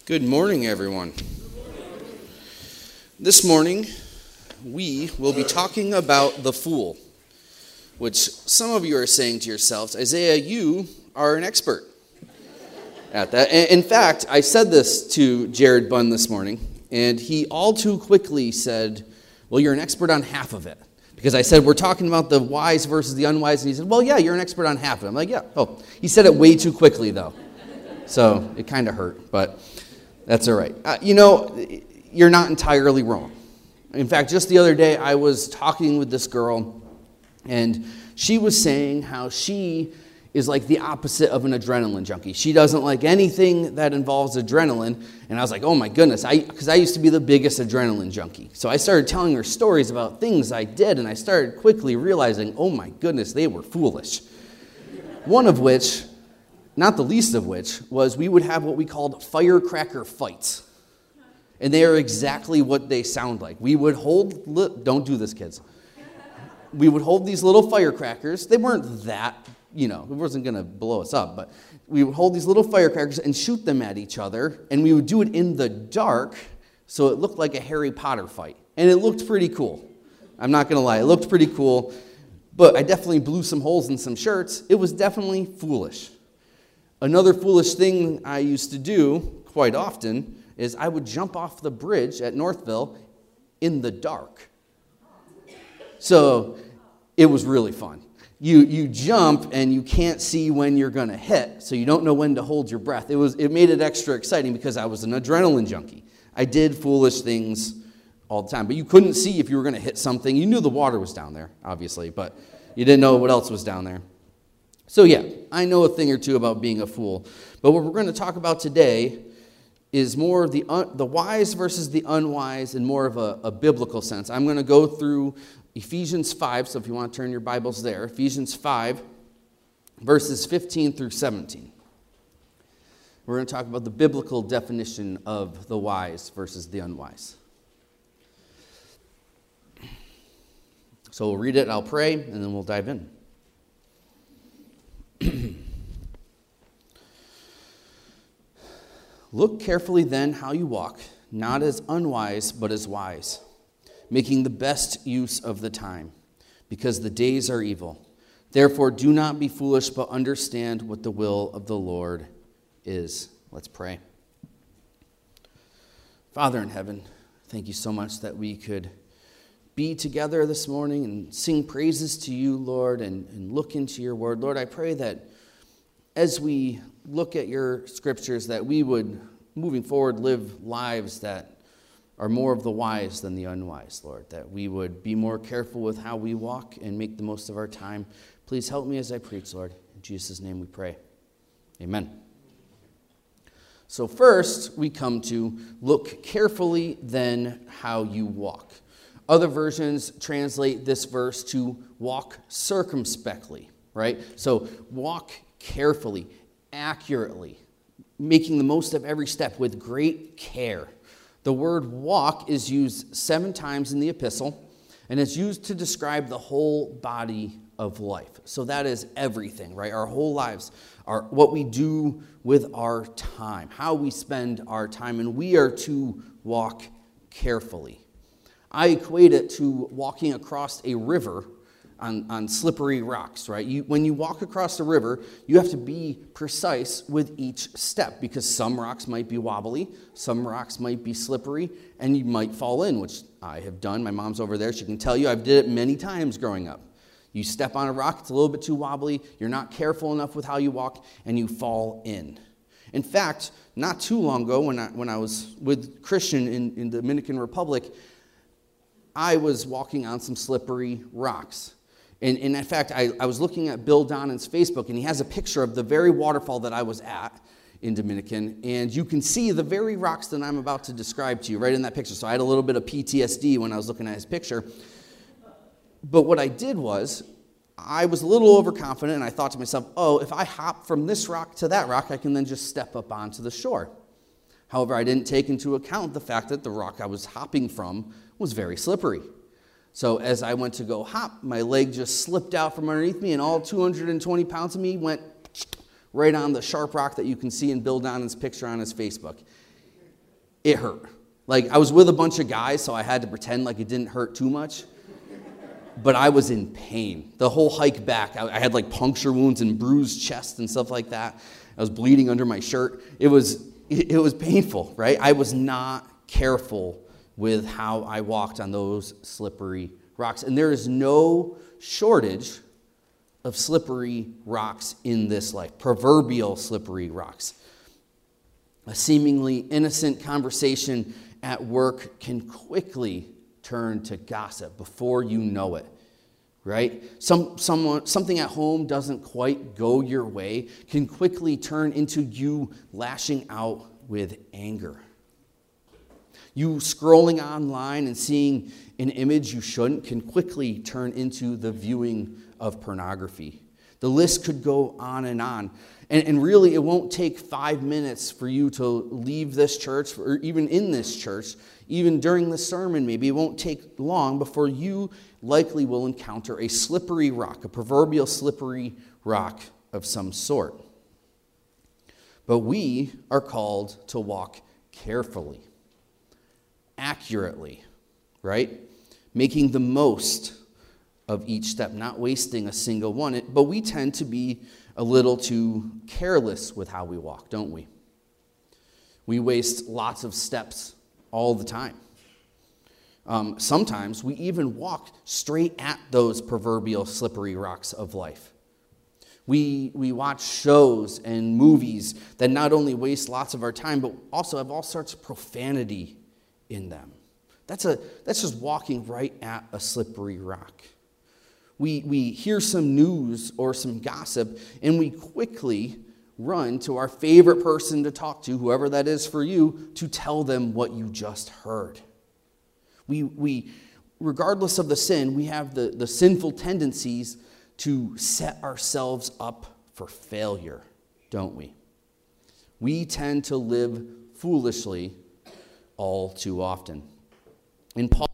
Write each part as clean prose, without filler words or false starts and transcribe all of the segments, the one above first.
Good morning, everyone. This morning, we will be talking about the fool, which some of you are saying to yourselves, Isaiah, you are an expert at that. In fact, I said this to Jared Bunn this morning, and he all too quickly said, well, you're an expert on half of it. Because I said, we're talking about the wise versus the unwise, and he said, well, yeah, you're an expert on half of it. I'm like, yeah. Oh, he said it way too quickly, though. So it kind of hurt, but that's all right. You're not entirely wrong. In fact, just the other day, I was talking with this girl, and she was saying how she is like the opposite of an adrenaline junkie. She doesn't like anything that involves adrenaline, and I was like, oh my goodness, because I used to be the biggest adrenaline junkie. So I started telling her stories about things I did, and I started quickly realizing, oh my goodness, they were foolish. One of which, not the least of which, was we would have what we called firecracker fights. And they are exactly what they sound like. We would hold, don't do this, kids. We would hold these little firecrackers. They weren't that, it wasn't going to blow us up, but we would hold these little firecrackers and shoot them at each other, and we would do it in the dark, so it looked like a Harry Potter fight. And it looked pretty cool. I'm not going to lie, it looked pretty cool, but I definitely blew some holes in some shirts. It was definitely foolish. Another foolish thing I used to do quite often is I would jump off the bridge at Northville in the dark. So it was really fun. You jump and you can't see when you're going to hit, so you don't know when to hold your breath. It made it extra exciting because I was an adrenaline junkie. I did foolish things all the time, but you couldn't see if you were going to hit something. You knew the water was down there, obviously, but you didn't know what else was down there. So yeah, I know a thing or two about being a fool, but what we're going to talk about today is more of the wise versus the unwise in more of a biblical sense. I'm going to go through Ephesians 5, so if you want to turn your Bibles there, Ephesians 5, verses 15 through 17. We're going to talk about the biblical definition of the wise versus the unwise. So we'll read it, I'll pray, and then we'll dive in. Look carefully then how you walk, not as unwise, but as wise, making the best use of the time, because the days are evil. Therefore, do not be foolish, but understand what the will of the Lord is. Let's pray. Father in heaven, thank you so much that we could be together this morning and sing praises to you, Lord, and look into your word. Lord, I pray that as we look at your scriptures, that we would, moving forward, live lives that are more of the wise than the unwise, Lord, that we would be more careful with how we walk and make the most of our time. Please help me as I preach, Lord. In Jesus' name we pray. Amen. So first, we come to look carefully then how you walk. Other versions translate this verse to walk circumspectly, right? So walk carefully, accurately, making the most of every step with great care. The word walk is used 7 times in the epistle, and it's used to describe the whole body of life. So that is everything, right? Our whole lives are what we do with our time, how we spend our time, and we are to walk carefully. I equate it to walking across a river on slippery rocks, right? When you walk across the river, you have to be precise with each step because some rocks might be wobbly, some rocks might be slippery, and you might fall in, which I have done. My mom's over there. She can tell you I've did it many times growing up. You step on a rock, it's a little bit too wobbly, you're not careful enough with how you walk, and you fall in. In fact, not too long ago when I was with Christian in the Dominican Republic, I was walking on some slippery rocks. And in fact, I was looking at Bill Donnan's Facebook, and he has a picture of the very waterfall that I was at in Dominican, and you can see the very rocks that I'm about to describe to you right in that picture. So I had a little bit of PTSD when I was looking at his picture. But what I did was, I was a little overconfident, and I thought to myself, oh, if I hop from this rock to that rock, I can then just step up onto the shore. However, I didn't take into account the fact that the rock I was hopping from was very slippery. So as I went to go hop, my leg just slipped out from underneath me, and all 220 pounds of me went right on the sharp rock that you can see in Bill Donnan's picture on his Facebook. it hurt. Like, I was with a bunch of guys, so I had to pretend like it didn't hurt too much. But I was in pain. The whole hike back, I had like puncture wounds and bruised chest and stuff like that. I was bleeding under my shirt. It was painful, right? I was not careful with how I walked on those slippery rocks. And there is no shortage of slippery rocks in this life, proverbial slippery rocks. A seemingly innocent conversation at work can quickly turn to gossip before you know it, right? Something at home doesn't quite go your way can quickly turn into you lashing out with anger. You scrolling online and seeing an image you shouldn't can quickly turn into the viewing of pornography. The list could go on and on. And really, it won't take 5 minutes for you to leave this church, or even in this church, even during the sermon maybe. It won't take long before you likely will encounter a slippery rock, a proverbial slippery rock of some sort. But we are called to walk carefully, accurately, right? Making the most of each step, not wasting a single one. But we tend to be a little too careless with how we walk, don't we? We waste lots of steps all the time. Sometimes we even walk straight at those proverbial slippery rocks of life. We watch shows and movies that not only waste lots of our time, but also have all sorts of profanity in them. That's just walking right at a slippery rock. We hear some news or some gossip, and we quickly run to our favorite person to talk to, whoever that is for you, to tell them what you just heard. We regardless of the sin, we have the sinful tendencies to set ourselves up for failure, don't we? We tend to live foolishly all too often. In Paul,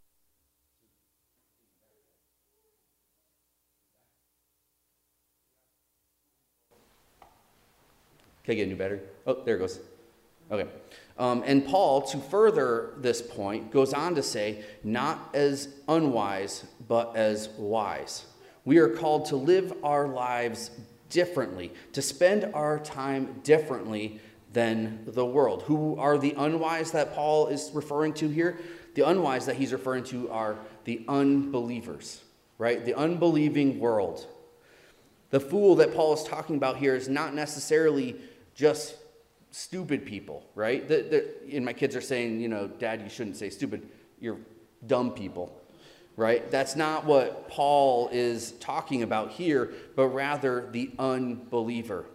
can I get a new battery? Oh, there it goes. Okay. And Paul, to further this point, goes on to say, not as unwise, but as wise. We are called to live our lives differently, to spend our time differently than the world. Who are the unwise that Paul is referring to here? The unwise that he's referring to are the unbelievers, right? The unbelieving world. The fool that Paul is talking about here is not necessarily just stupid people, right? And my kids are saying, Dad, you shouldn't say stupid. You're dumb people, right? That's not what Paul is talking about here, but rather the unbeliever.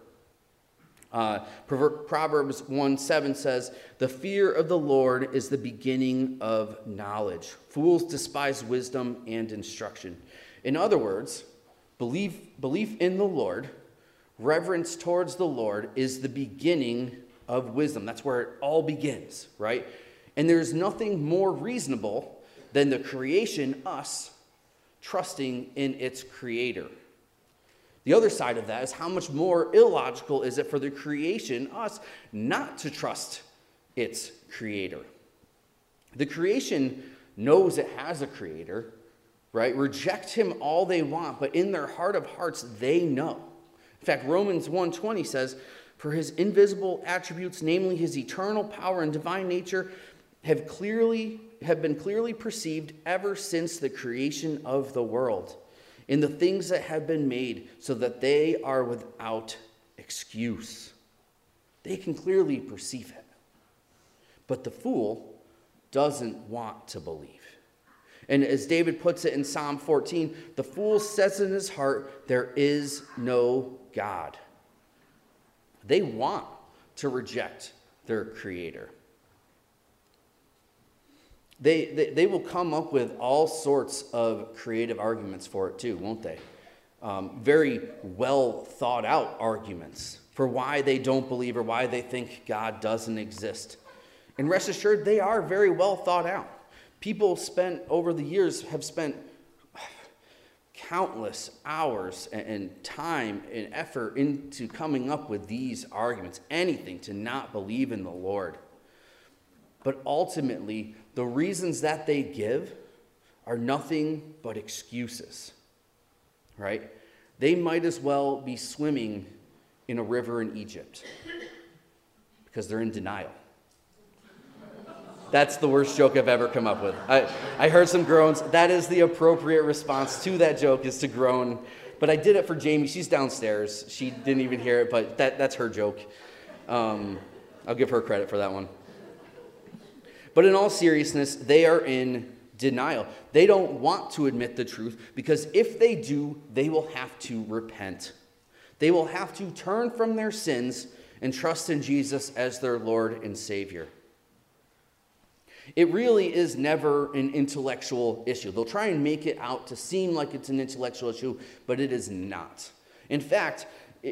Proverbs 1:7 says, "The fear of the Lord is the beginning of knowledge. Fools despise wisdom and instruction." In other words, belief in the Lord, reverence towards the Lord is the beginning of wisdom. That's where it all begins, right? And there's nothing more reasonable than the creation, us, trusting in its creator. The other side of that is how much more illogical is it for the creation, us, not to trust its creator. The creation knows it has a creator, right? Reject him all they want, but in their heart of hearts, they know. In fact, Romans 1:20 says, "For his invisible attributes, namely his eternal power and divine nature, have been clearly perceived ever since the creation of the world, in the things that have been made, so that they are without excuse." They can clearly perceive it. But the fool doesn't want to believe. And as David puts it in Psalm 14, the fool says in his heart, "There is no God." They want to reject their creator. They will come up with all sorts of creative arguments for it too, won't they? Very well thought out arguments for why they don't believe or why they think God doesn't exist. And rest assured, they are very well thought out. People over the years have spent countless hours and time and effort into coming up with these arguments, anything to not believe in the Lord. But ultimately, the reasons that they give are nothing but excuses, right? They might as well be swimming in a river in Egypt because they're in denial. That's the worst joke I've ever come up with. I heard some groans. That is the appropriate response to that joke, is to groan. But I did it for Jamie. She's downstairs. She didn't even hear it, but that's her joke. I'll give her credit for that one. But in all seriousness, they are in denial. They don't want to admit the truth, because if they do, they will have to repent. They will have to turn from their sins and trust in Jesus as their Lord and Savior. It really is never an intellectual issue. They'll try and make it out to seem like it's an intellectual issue, but it is not. In fact,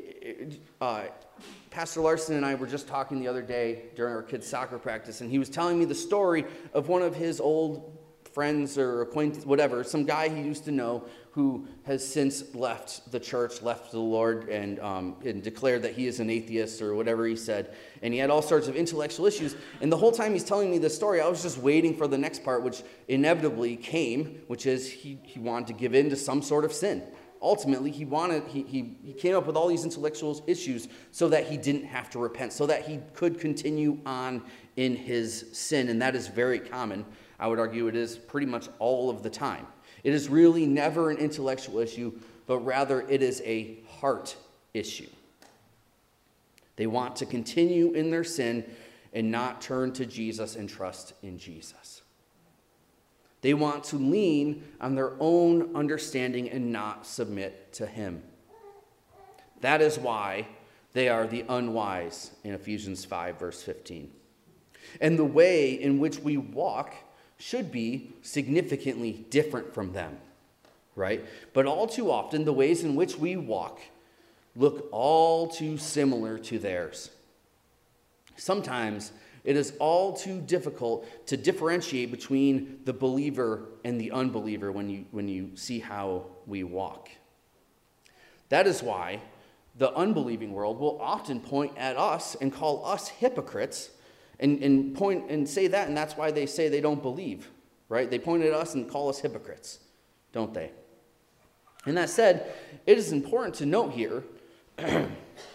Pastor Larson and I were just talking the other day during our kids' soccer practice, and he was telling me the story of one of his old friends or acquaintance, whatever, some guy he used to know who has since left the church, left the Lord, and declared that he is an atheist or whatever he said. And he had all sorts of intellectual issues. And the whole time he's telling me this story, I was just waiting for the next part, which inevitably came, which is he wanted to give in to some sort of sin. Ultimately, he came up with all these intellectual issues so that he didn't have to repent, so that he could continue on in his sin. And that is very common. I would argue it is pretty much all of the time. It is really never an intellectual issue, but rather it is a heart issue. They want to continue in their sin and not turn to Jesus and trust in Jesus. They want to lean on their own understanding and not submit to him. That is why they are the unwise in Ephesians 5, verse 15. And the way in which we walk should be significantly different from them, right? But all too often, the ways in which we walk look all too similar to theirs. Sometimes it is all too difficult to differentiate between the believer and the unbeliever when you see how we walk. That is why the unbelieving world will often point at us and call us hypocrites and point and say that, and that's why they say they don't believe, right? They point at us and call us hypocrites, don't they? And that said, it is important to note here it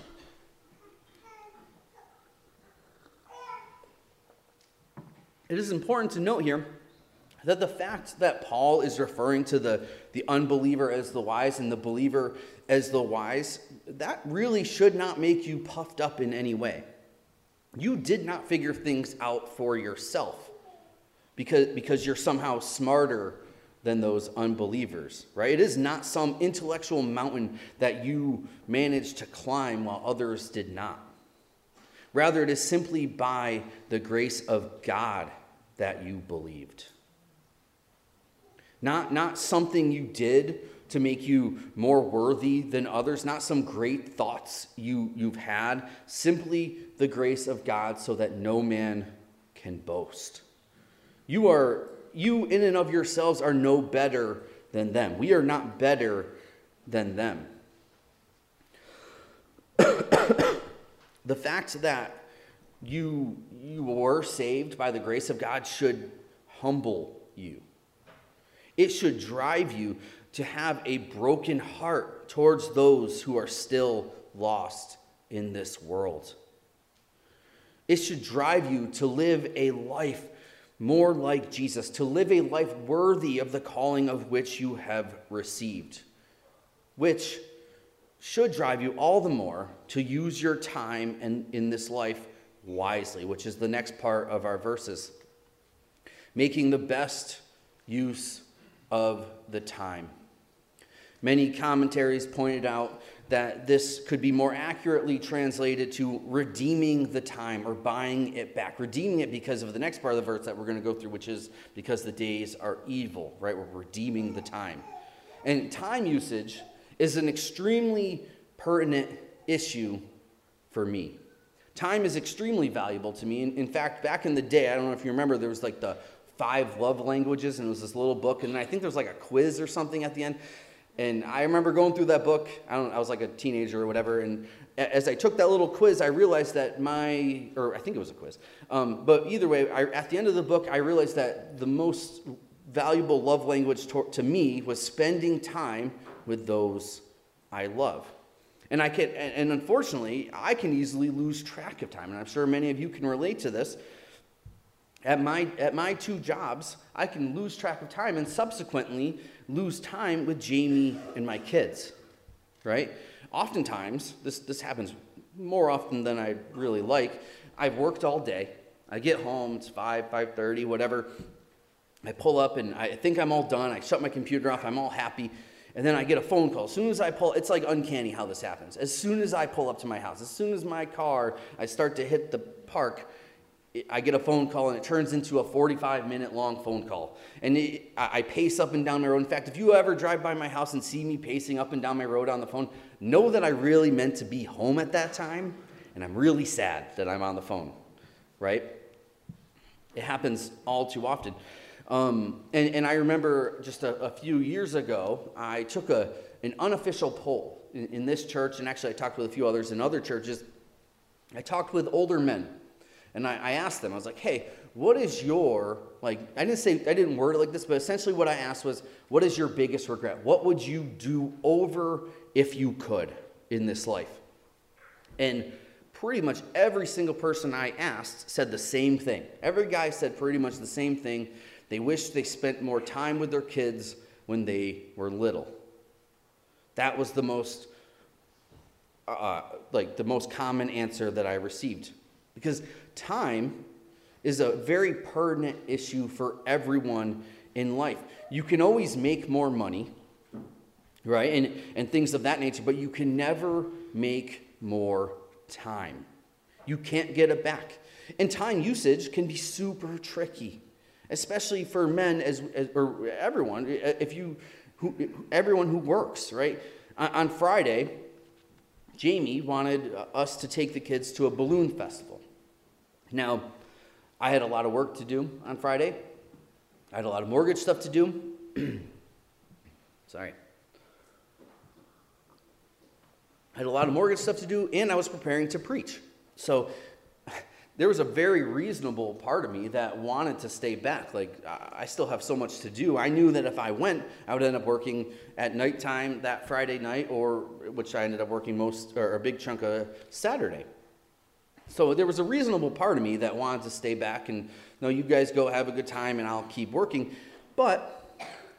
is important to note here that the fact that Paul is referring to the unbeliever as the wise and the believer as the wise, that really should not make you puffed up in any way. You did not figure things out for yourself because you're somehow smarter than those unbelievers, right? It is not some intellectual mountain that you managed to climb while others did not. Rather, it is simply by the grace of God that you believed. Not something you did to make you more worthy than others, not some great thoughts you've had, simply the grace of God so that no man can boast. You in and of yourselves are no better than them. We are not better than them. The fact that you were saved by the grace of God should humble you. It should drive you to have a broken heart towards those who are still lost in this world. It should drive you to live a life more like Jesus, to live a life worthy of the calling of which you have received, which should drive you all the more to use your time in this life wisely, which is the next part of our verses. Making the best use of the time. Many commentaries pointed out that this could be more accurately translated to redeeming the time or buying it back. Redeeming it because of the next part of the verse that we're going to go through, which is because the days are evil, right? We're redeeming the time. And time usage is an extremely pertinent issue for me. Time is extremely valuable to me. In fact, back in the day, I don't know if you remember, there was like the 5 love languages, and it was this little book, and I think there was like a quiz or something at the end. And I remember going through that book. I was like a teenager or whatever, and as I took that little quiz, I realized that I think it was a quiz, but either way, at the end of the book, I realized that the most valuable love language to me was spending time with those I love. And unfortunately, I can easily lose track of time, and I'm sure many of you can relate to this. At my two jobs, I can lose track of time and subsequently lose time with Jamie and my kids, right? Oftentimes, this happens more often than I really like. I've worked all day. I get home, it's 5:30, whatever. I pull up and I think I'm all done. I shut my computer off, I'm all happy. And then I get a phone call. As soon as I pull, it's like uncanny how this happens. As soon as I pull up to my house, as soon as I start to hit the park, I get a phone call, and it turns into a 45-minute long phone call. And I pace up and down my road. In fact, if you ever drive by my house and see me pacing up and down my road on the phone, know that I really meant to be home at that time, and I'm really sad that I'm on the phone, right? It happens all too often. And I remember just a few years ago, I took an unofficial poll in this church, and actually I talked with a few others in other churches. I talked with older men. And I asked them, I was like, hey, what is your, I didn't word it like this, but essentially what I asked was, what is your biggest regret? What would you do over if you could in this life? And pretty much every single person I asked said the same thing. Every guy said pretty much the same thing. They wish they spent more time with their kids when they were little. That was the most common answer that I received. Because time is a very pertinent issue for everyone in life. You can always make more money, right? And things of that nature, but you can never make more time. You can't get it back. And time usage can be super tricky, especially for men or everyone, everyone who works, right? On Friday, Jamie wanted us to take the kids to a balloon festival. Now, I had a lot of work to do on Friday. I had a lot of mortgage stuff to do. Sorry. I had a lot of mortgage stuff to do, and I was preparing to preach. So there was a very reasonable part of me that wanted to stay back. I still have so much to do. I knew that if I went, I would end up working at nighttime that Friday night, which I ended up working a big chunk of Saturday. So there was a reasonable part of me that wanted to stay back and, no, you guys go have a good time and I'll keep working. But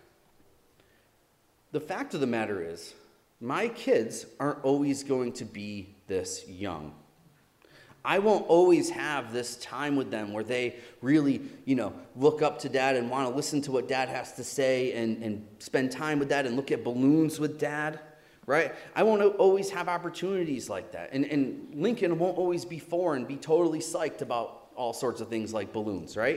the fact of the matter is, my kids aren't always going to be this young. I won't always have this time with them where they really, look up to Dad and want to listen to what Dad has to say and spend time with Dad and look at balloons with Dad, right? I won't always have opportunities like that. And Lincoln won't always be 4 and be totally psyched about all sorts of things like balloons, right?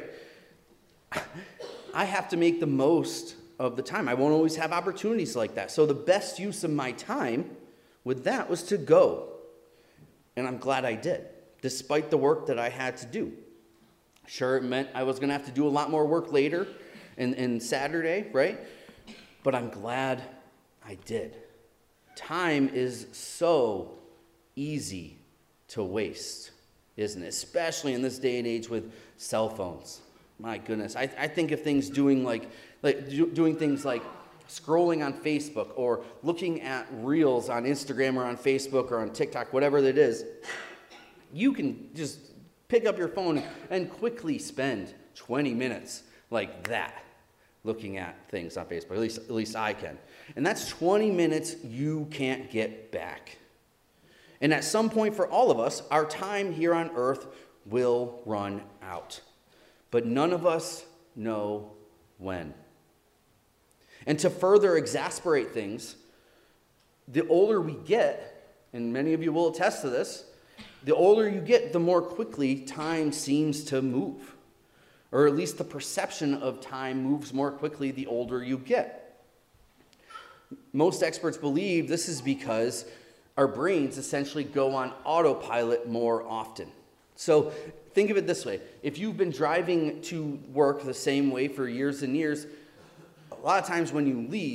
I have to make the most of the time. I won't always have opportunities like that. So the best use of my time with that was to go. And I'm glad I did, despite the work that I had to do. Sure, it meant I was going to have to do a lot more work later and Saturday, right? But I'm glad I did. Time is so easy to waste, isn't it? Especially in this day and age with cell phones. My goodness. I think of things doing things like scrolling on Facebook or looking at reels on Instagram or on Facebook or on TikTok, whatever it is. You can just pick up your phone and quickly spend 20 minutes like that looking at things on Facebook. At least I can. And that's 20 minutes you can't get back. And at some point for all of us, our time here on earth will run out. But none of us know when. And to further exasperate things, the older we get, and many of you will attest to this, the older you get, the more quickly time seems to move. Or at least the perception of time moves more quickly the older you get. Most experts believe this is because our brains essentially go on autopilot more often. So think of it this way. If you've been driving to work the same way for years and years, a lot of times when you leave,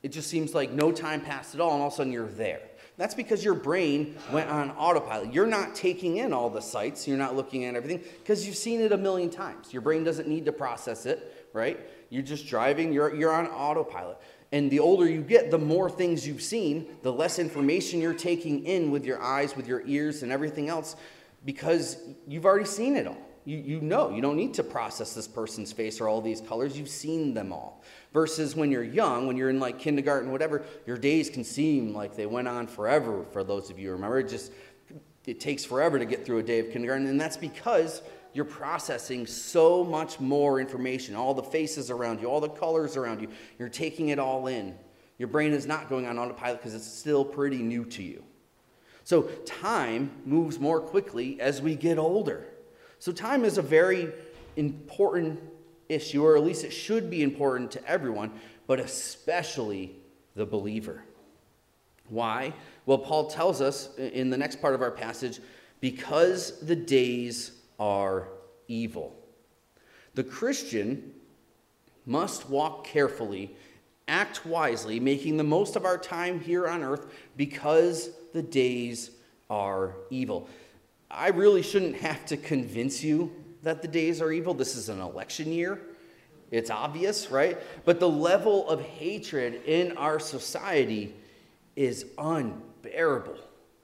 It just seems like no time passed at all, and all of a sudden you're there. That's because your brain went on autopilot. You're not taking in all the sights. You're not looking at everything because you've seen it a million times. Your brain doesn't need to process it, right? You're just driving. You're on autopilot. And the older you get, the more things you've seen, the less information you're taking in with your eyes, with your ears, and everything else because you've already seen it all. You know. You don't need to process this person's face or all these colors. You've seen them all. Versus when you're young, when you're in like kindergarten, whatever, your days can seem like they went on forever for those of you who remember. It takes forever to get through a day of kindergarten, and that's because you're processing so much more information, all the faces around you, all the colors around you. You're taking it all in. Your brain is not going on autopilot because it's still pretty new to you. So time moves more quickly as we get older. So time is a very important issue, or at least it should be important to everyone, but especially the believer. Why? Well, Paul tells us in the next part of our passage, because the days are evil. The Christian must walk carefully, act wisely, making the most of our time here on earth because the days are evil. I really shouldn't have to convince you that the days are evil. This is an election year. It's obvious, right? But the level of hatred in our society is unbearable.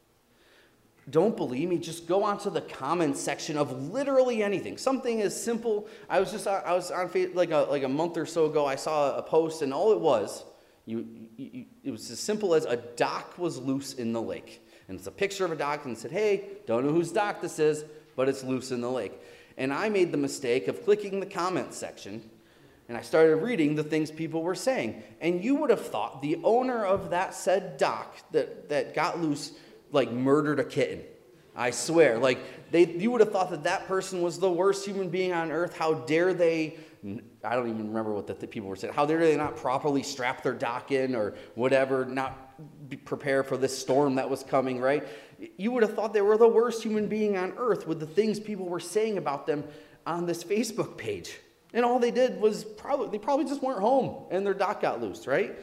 Don't believe me? Just go onto the comments section of literally anything. Something as simple. I was on Facebook like a month or so ago. I saw a post, and all it was, it was as simple as a dock was loose in the lake, and it's a picture of a dock, and it said, "Hey, don't know whose dock this is, but it's loose in the lake." And I made the mistake of clicking the comments section, and I started reading the things people were saying. And you would have thought the owner of that said dock that got loose, like, murdered a kitten. I swear. Like, you would have thought that person was the worst human being on earth. How dare they, I don't even remember what the people were saying. How dare they not properly strap their dock in or whatever, not prepare for this storm that was coming, right? You would have thought they were the worst human being on earth with the things people were saying about them on this Facebook page. And all they did was they probably just weren't home and their dock got loose, right?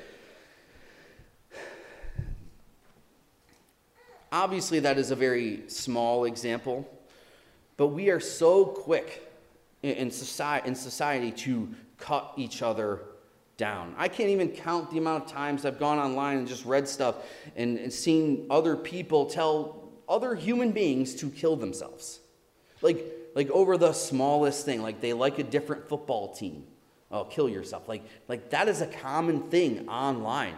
Obviously, that is a very small example, but we are so quick in society to cut each other down. I can't even count the amount of times I've gone online and just read stuff and seen other people tell other human beings to kill themselves. Like over the smallest thing, like they like a different football team. Oh, kill yourself. Like that is a common thing online.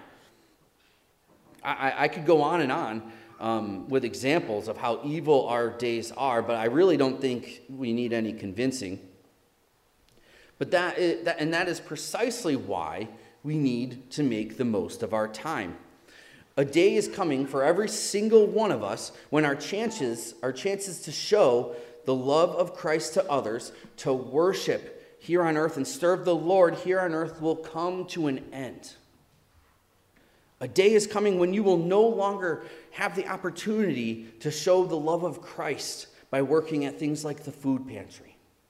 I could go on and on with examples of how evil our days are, but I really don't think we need any convincing. But that is precisely why we need to make the most of our time. A day is coming for every single one of us when our chances to show the love of Christ to others, to worship here on earth and serve the Lord here on earth will come to an end. A day is coming when you will no longer have the opportunity to show the love of Christ by working at things like the food pantry.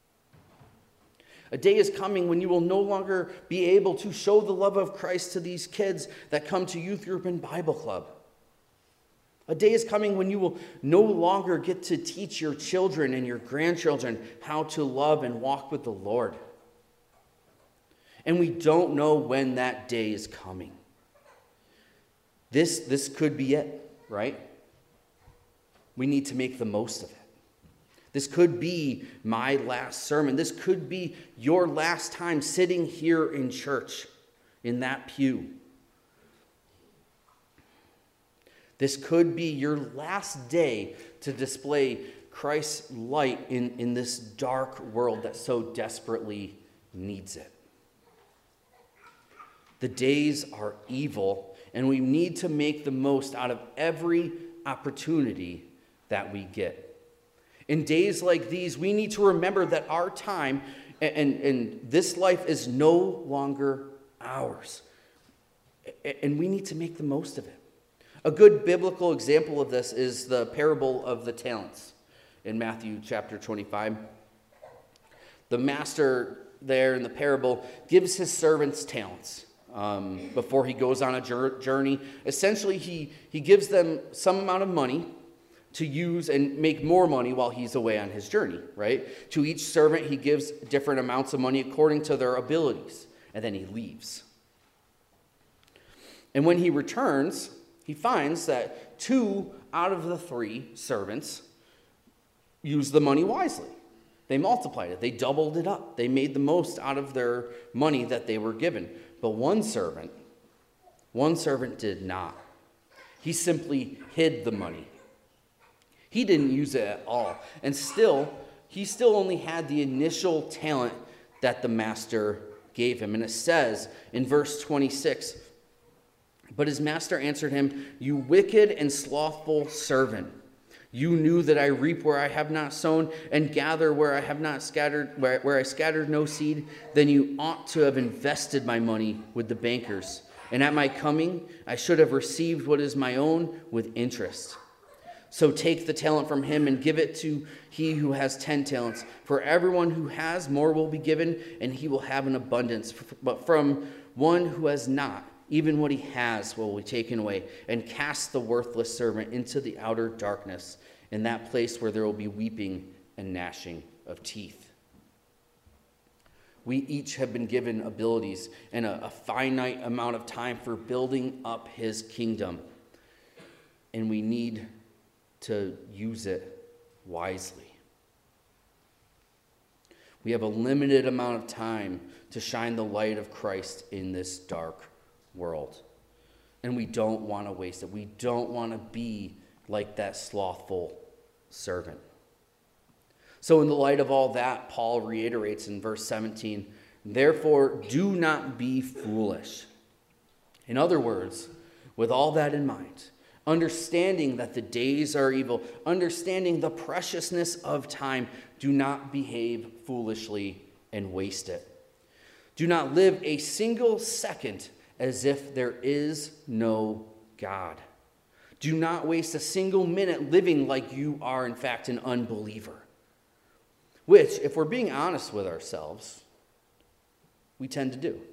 A day is coming when you will no longer be able to show the love of Christ to these kids that come to youth group and Bible club. A day is coming when you will no longer get to teach your children and your grandchildren how to love and walk with the Lord. And we don't know when that day is coming. This could be it, right? We need to make the most of it. This could be my last sermon. This could be your last time sitting here in church, in that pew. This could be your last day to display Christ's light in this dark world that so desperately needs it. The days are evil, and we need to make the most out of every opportunity that we get. In days like these, we need to remember that our time and this life is no longer ours. And we need to make the most of it. A good biblical example of this is the parable of the talents in Matthew chapter 25. The master there in the parable gives his servants talents. before he goes on a journey. Essentially, he gives them some amount of money to use and make more money while he's away on his journey, right? To each servant, he gives different amounts of money according to their abilities, and then he leaves. And when he returns, he finds that 2 out of the 3 servants used the money wisely. They multiplied it. They doubled it up. They made the most out of their money that they were given. But one servant did not. He simply hid the money. He didn't use it at all. And he still only had the initial talent that the master gave him. And it says in verse 26, "But his master answered him, 'You wicked and slothful servant. You knew that I reap where I have not sown and gather where I have not scattered, where I scattered no seed. Then you ought to have invested my money with the bankers. And at my coming, I should have received what is my own with interest. So take the talent from him and give it to he who has 10 talents. For everyone who has, more will be given, and he will have an abundance. But from one who has not, even what he has will be taken away. And cast the worthless servant into the outer darkness, in that place where there will be weeping and gnashing of teeth.'" We each have been given abilities and a finite amount of time for building up his kingdom. And we need to use it wisely. We have a limited amount of time to shine the light of Christ in this dark world. And we don't want to waste it. We don't want to be like that slothful servant. So in the light of all that, Paul reiterates in verse 17, "Therefore, do not be foolish." In other words, with all that in mind, understanding that the days are evil, understanding the preciousness of time, do not behave foolishly and waste it. Do not live a single second as if there is no God. Do not waste a single minute living like you are, in fact, an unbeliever. Which, if we're being honest with ourselves, we tend to do.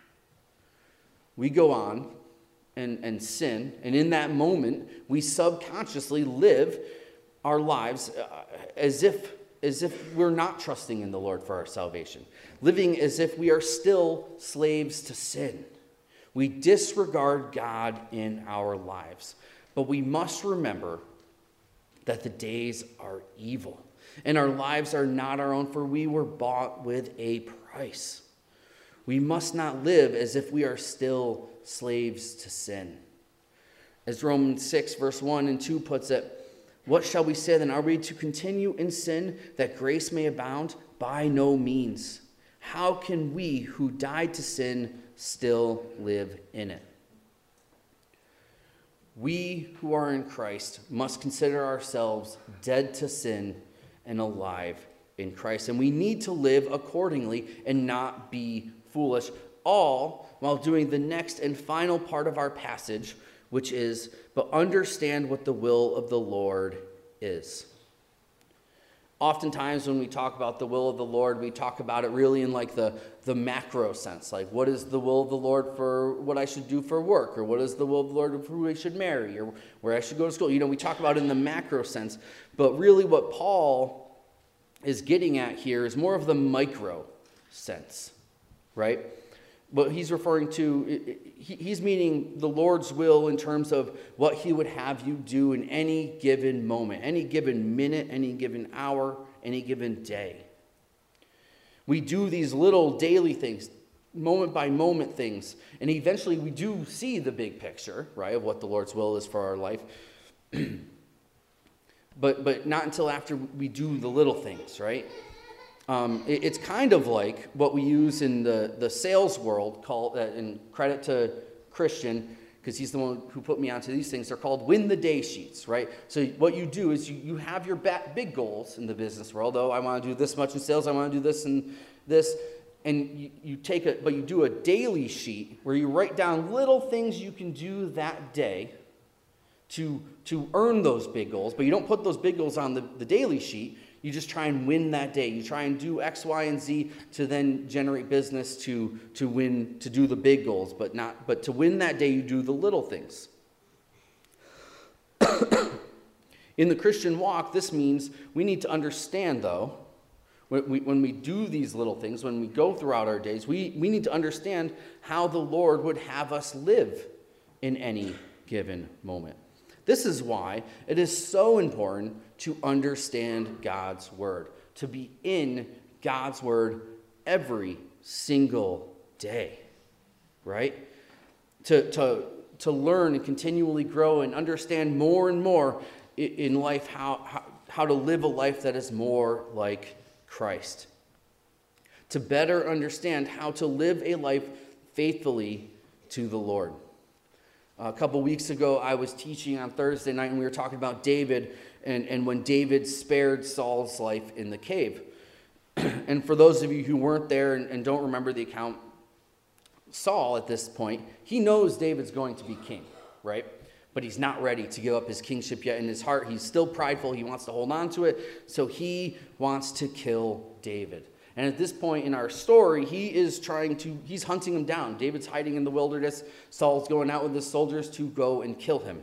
We go on and sin, and in that moment, we subconsciously live our lives as if we're not trusting in the Lord for our salvation, living as if we are still slaves to sin. We disregard God in our lives. But we must remember that the days are evil, and our lives are not our own, for we were bought with a price. We must not live as if we are still slaves to sin. As Romans 6, verse 1 and 2 puts it, "What shall we say then? Are we to continue in sin that grace may abound? By no means. How can we who died to sin still live in it?" We who are in Christ must consider ourselves dead to sin and alive in Christ. And we need to live accordingly and not be foolish, all while doing the next and final part of our passage, which is, "But understand what the will of the Lord is." Oftentimes when we talk about the will of the Lord, we talk about it really in like the macro sense. Like, what is the will of the Lord for what I should do for work? Or what is the will of the Lord for who I should marry? Or where I should go to school? You know, we talk about it in the macro sense. But really what Paul is getting at here is more of the micro sense, right? What he's referring to, he's meaning the Lord's will in terms of what he would have you do in any given moment, any given minute, any given hour, any given day. We do these little daily things, moment by moment things, and eventually we do see the big picture, right, of what the Lord's will is for our life. But not until after we do the little things, right? It's kind of like what we use in the sales world, called, and credit to Christian, because he's the one who put me onto these things. They're called win the day sheets, right? So what you do is you have your big goals in the business world. Oh, I want to do this much in sales. I want to do this and this. And you do a daily sheet where you write down little things you can do that day to earn those big goals. But you don't put those big goals on the daily sheet. You just try and win that day. You try and do X, Y, and Z to then generate business to win, to do the big goals, but to win that day, you do the little things. In the Christian walk, this means we need to understand, though, when we do these little things, when we go throughout our days, we need to understand how the Lord would have us live in any given moment. This is why it is so important to understand God's word, to be in God's word every single day, right? To learn and continually grow and understand more and more in life how to live a life that is more like Christ. To better understand how to live a life faithfully to the Lord. A couple weeks ago, I was teaching on Thursday night, and we were talking about David and when David spared Saul's life in the cave. And for those of you who weren't there and don't remember the account, Saul, at this point, he knows David's going to be king, right? But he's not ready to give up his kingship yet. In his heart, he's still prideful. He wants to hold on to it. So he wants to kill David. And at this point in our story, he's hunting him down. David's hiding in the wilderness. Saul's going out with his soldiers to go and kill him.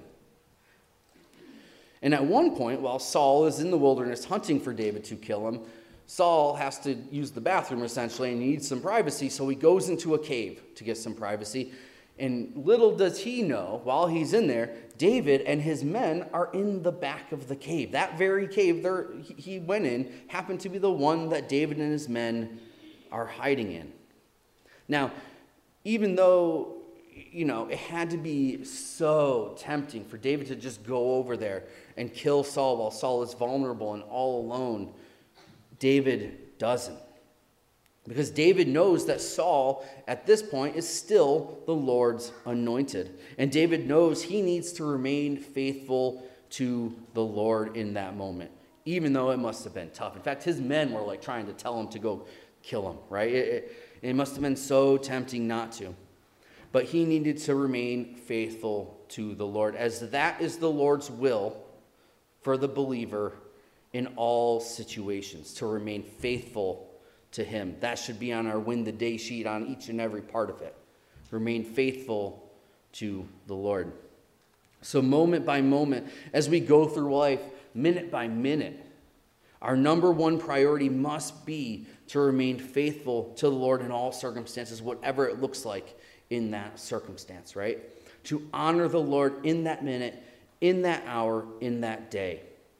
And at one point, while Saul is in the wilderness hunting for David to kill him, Saul has to use the bathroom, essentially, and he needs some privacy. So he goes into a cave to get some privacy. And little does he know, while he's in there, David and his men are in the back of the cave. That very cave he went in happened to be the one that David and his men are hiding in. Now, even though, it had to be so tempting for David to just go over there and kill Saul while Saul is vulnerable and all alone, David doesn't. Because David knows that Saul, at this point, is still the Lord's anointed. And David knows he needs to remain faithful to the Lord in that moment, even though it must have been tough. In fact, his men were trying to tell him to go kill him, right? It must have been so tempting not to. But he needed to remain faithful to the Lord, as that is the Lord's will for the believer in all situations, to remain faithful to him. That should be on our win the day sheet on each and every part of it. Remain faithful to the Lord. So moment by moment, as we go through life, minute by minute, our number one priority must be to remain faithful to the Lord in all circumstances, whatever it looks like in that circumstance, right? To honor the Lord in that minute, in that hour, in that day.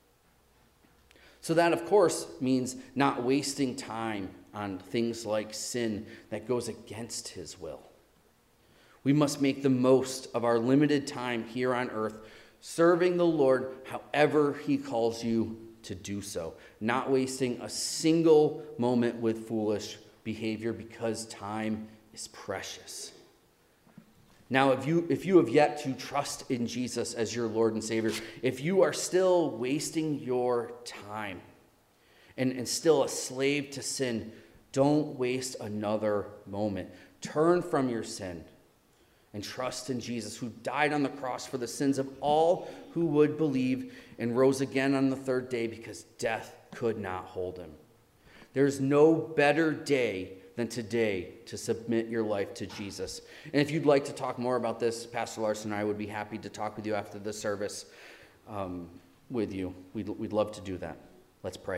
So that, of course, means not wasting time on things like sin that goes against his will. We must make the most of our limited time here on earth, serving the Lord however he calls you to do so, not wasting a single moment with foolish behavior, because time is precious. Now, if you have yet to trust in Jesus as your Lord and Savior, if you are still wasting your time and still a slave to sin, don't waste another moment. Turn from your sin and trust in Jesus, who died on the cross for the sins of all who would believe and rose again on the third day because death could not hold him. There's no better day than today to submit your life to Jesus. And if you'd like to talk more about this, Pastor Larson and I would be happy to talk with you after the service with you. We'd love to do that. Let's pray.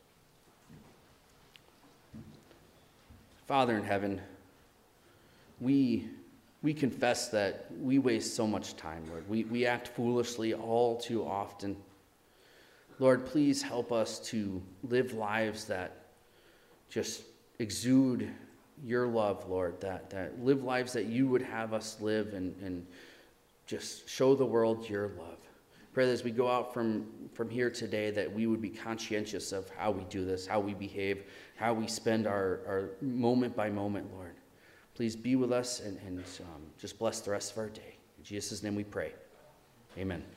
Father in heaven, we confess that we waste so much time, Lord. We act foolishly all too often. Lord, please help us to live lives that just exude your love, Lord, that live lives that you would have us live and just show the world your love. Pray that as we go out from here today, that we would be conscientious of how we do this, how we behave, how we spend our moment by moment, Lord. Please be with us and just bless the rest of our day. In Jesus' name we pray. Amen.